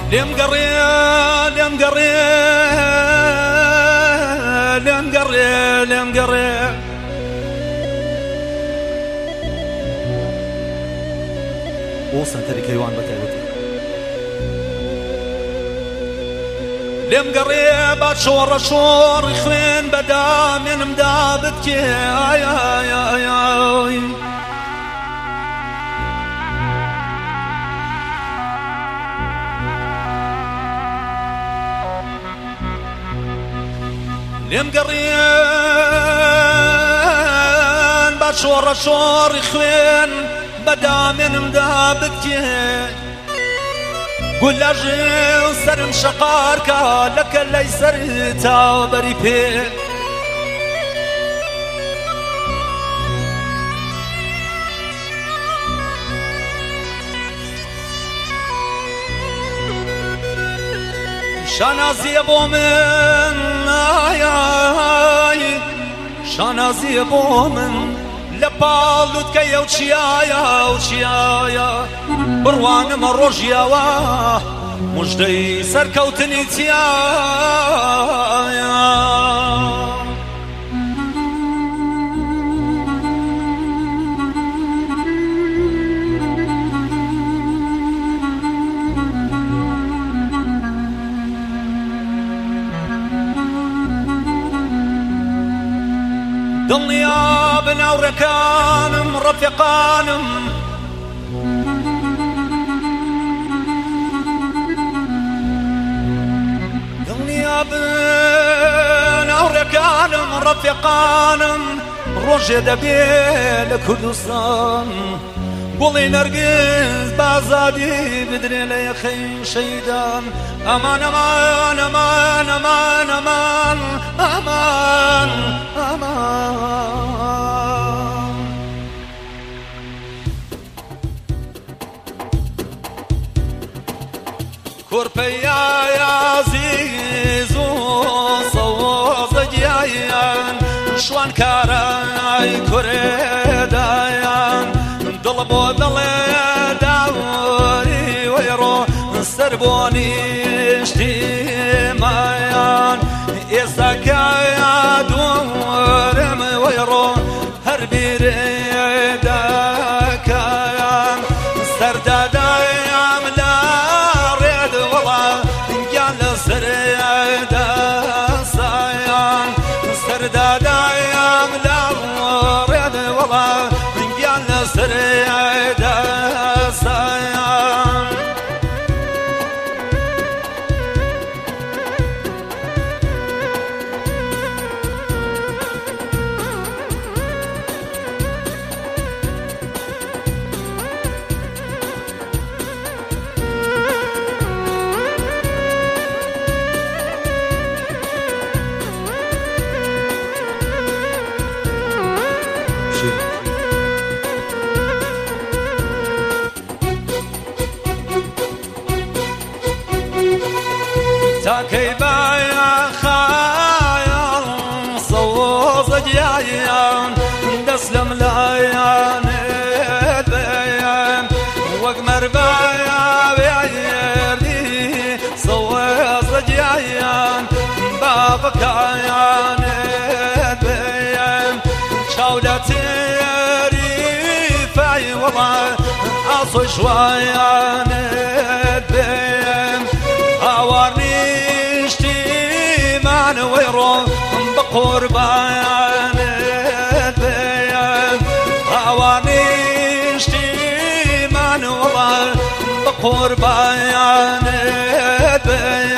لم قرية لم قرية لم قرية لم قرية وصل تري كيوان بتاعتي لم قرية بشور شور خوين بدا من مدابتك يا لم قريان بشور شور خوين بدا من مدابتك قول لاجي سرم شقارك لك اللي سرتا بريبي شانازي ابو من شانازي ابو من لبالوت كي وشيايا بروان مروجيا وا مجدي سركوتني تيايا دنيا بنا وركانم رفيقانم دنيا بنا وركانم رفيقانم روجي دبيل كردستان قولي نرقز بازادي بدري لي خي شيدان امان امان امان امان امان امان امان كوربيا يا عزيزو صوص جايان شوان كاراي كوريدايان ضلبو ضلي داوري ويرو سربوني اشتمايان إساكايا دورم ويرو هربي ريداكايان سردادايام لا ريد والله قال سريدا سايان سردادايام لا ريد والله قال سريدا سايان تاكي بايا خايا صوص جايان دسلم لايان البيان وقمر بايا بيالي صوص جايان بابك عيان البيان شاولتي ريفاي والله عصو شويان البيان أوارني اشتيمان ويرو بقربان البيان أوارني اشتيمان والله بقربان البيان